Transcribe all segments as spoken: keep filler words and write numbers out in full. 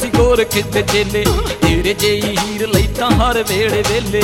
असी गोरख दे चेले तेरे जेही हीर लई तां हर वेले वेले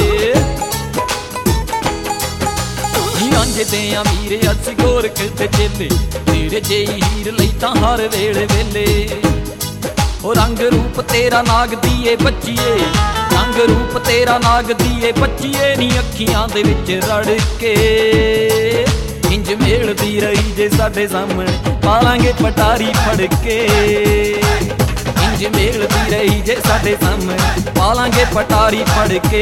आंजे दे अमीर असी गोरख दे चेले तेरे जेही हीर लई तां हर वेले वेले ओ रंग रूप तेरा नाग दिए बच्चीए रंग रूप तेरा नाग दिए बच्चीए नी अखियां दे विच रड़ के इंज मेलदी रही जे साडे सामने पालांगे पटारी फड़ के इंज मेलदी रही जे साडे सामने पालांगे पटारी फड़ के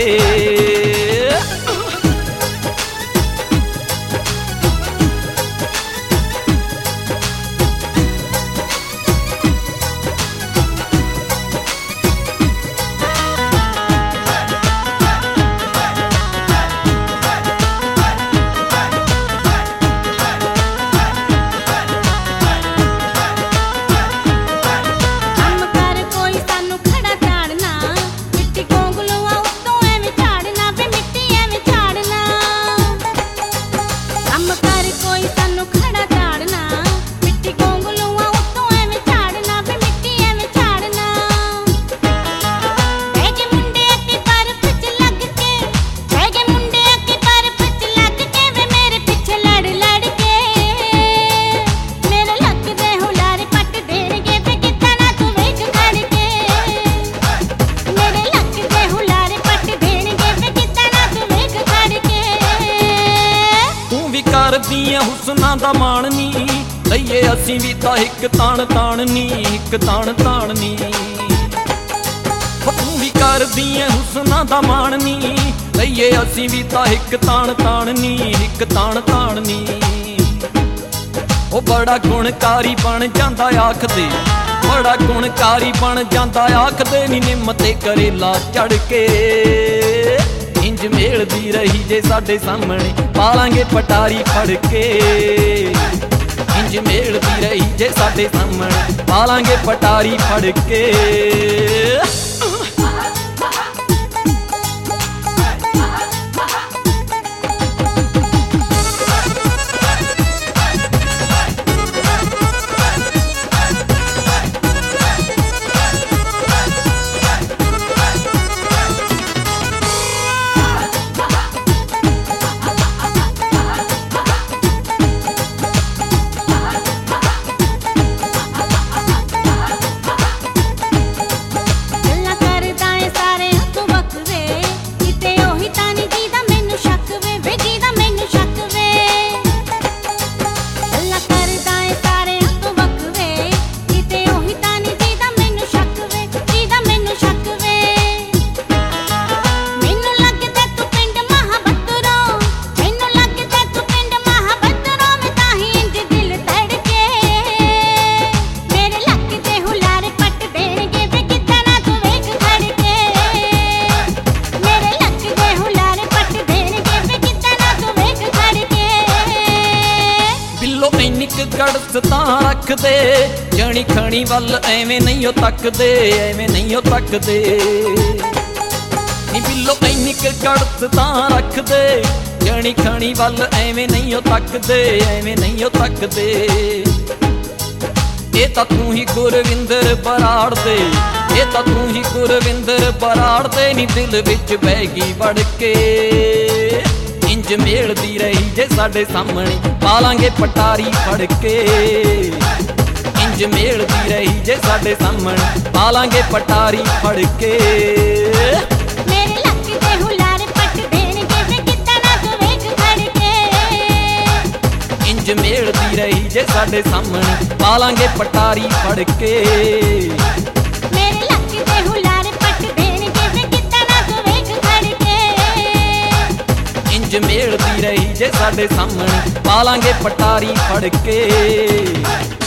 करदियां हुस्ना दा मान नी लईए असीं भी तां हिक तान तान नी हिक तान तान नी तूं भी करदियां हुस्ना दा मान नी लईए असीं भी तां हिक तान तान नी हिक तान तान नी ओ बड़ा गुणकारी बन जांदा आखदे बड़ा गुणकारी बन जांदा आखदे नी निम्म ते करेला चढ़ के इंज मेलदी रही जे साडे सामने पालांगे पटारी फड़ के इंज मेलदी रही जे साडे सामने पालांगे पटारी फड़ के गड़स तां रख दे जणी खणी वल एवें नहीं तकदे एवें नहीं तकदे नी बिल्लो ऐनिक गड़स तां रख दे जणी खणी वल एवें नहीं तकदे एवें नहीं तकदे ये तां तू ही गुरविंदर बराड़ दे ये तां तू ही गुरविंदर बराड़ दे नी दिल विच बैगी वड़ के इंज मेलदी रही जे साडे सामने पालांगे पटारी फड़ के इंज मेलदी रही जे साडे सामने पालांगे पटारी फड़ के मेरे लक दे हुलार पट देणगे वे कित्ता ना तू वेख खड़ के इंज मेलदी रही जे साडे सामने पालांगे पटारी फड़ के मेरे लक दे हुलार पट देणगे वे कित्ता ना तू वेख खड़ के इंज मेलदी रही जे साडे सामने पालांगे पटारी फड़ के।